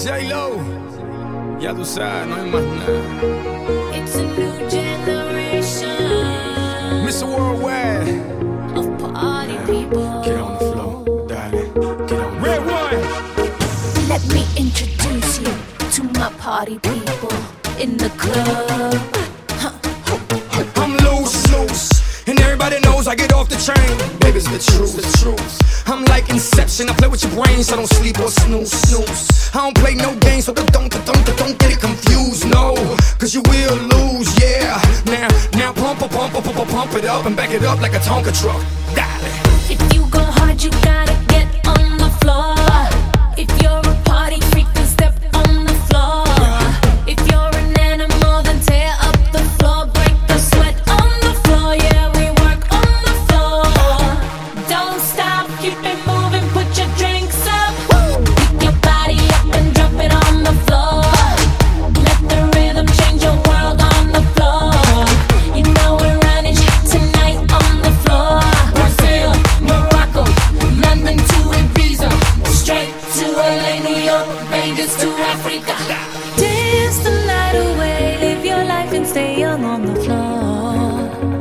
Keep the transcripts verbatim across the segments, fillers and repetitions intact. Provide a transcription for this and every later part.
J-Lo, ya tú sabes, no hay más nada. It's a new generation, mister Worldwide, of party people. get on the floor, darling, get on. Red one. Let me introduce you to my party people in the club. Huh. I'm loose, loose, and everybody knows I get off the train. Baby, it's the truth, the truth. I'm like Inception, I play with your brains, so don't sleep or snooze, snooze. I don't play no games, so don't, don't, don't, don't get it confused, no, cause you will lose, yeah. Now, now pump, pump, pump, pump, pump it up and back it up like a Tonka truck. Dale. If you go hard, you gotta get on the floor. If you're a party freak, then step on the floor. If you're an animal, then tear up the floor. Break the sweat on the floor, yeah, we work on the floor. Don't stop, keep it moving, put your drinks up. Pick your body up and drop it on the floor. Let the rhythm change your world on the floor. You know we're running tonight on the floor. Brazil, Morocco, London to Ibiza, straight to L A, New York, Vegas to Africa. Dance the night away, live your life and stay young on the floor.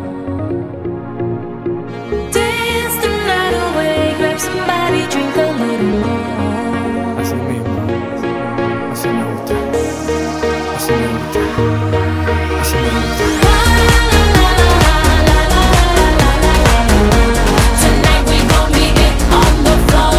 Dance the night away, grab somebody, drink a little more. Así mismo, así me gusta, así me gusta, así me gusta. Tonight we gon' be it on the floor.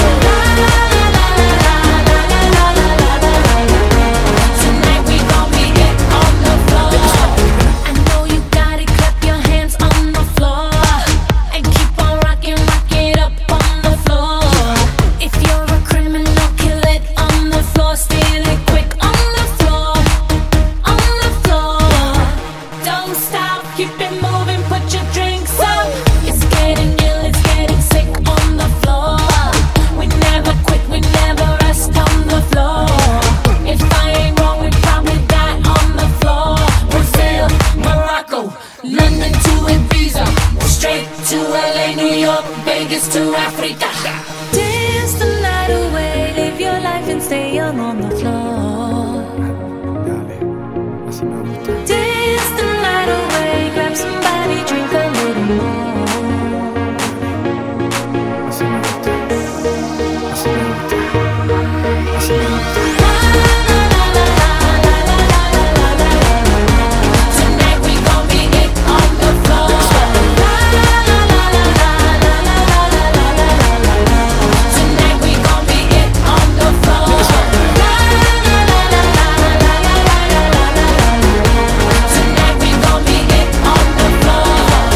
Tonight we gon' be it on the floor. I know you got it, clap your hands on the floor and keep on rocking, rock it up on the floor. If you're a criminal, kill it on the floor, steal it quick on the floor, on the floor. Don't stop, keep it moving, put your drinks up. It's getting ill, it's getting sick on the floor. We never quit, we never rest on the floor. If I ain't wrong, we probably die on the floor. Brazil, Morocco, London to Ibiza, straight to L A, New York, Vegas to Africa. Dance the night away, live your life and stay young on the floor. Dale, así me gusta. Dance the night away, grab somebody, drink a little more. Así me gusta, así me gusta, así me gusta. Tonight we gon' be it on the floor. Tonight we gon' be it on the floor. Tonight we gon' be it on the floor.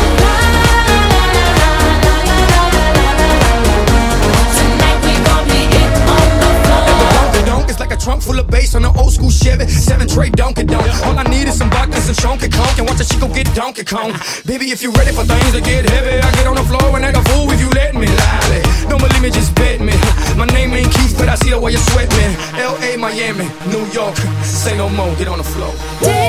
Tonight we gon' be it on the floor. Donkey donk is like a trunk full of bass on an old school Chevy. Seven tray Donkey Donk. All I need is some vodka and some Chonky Conk, and watch a chico get Donkey Kong. Baby, if you ready for things to get heavy, I get on the floor and act a fool if you let me. Lie. Don't believe me, just bet me. My name ain't Keith, but I see the way you sweat me. L A, Miami, New York, say no more, get on the floor.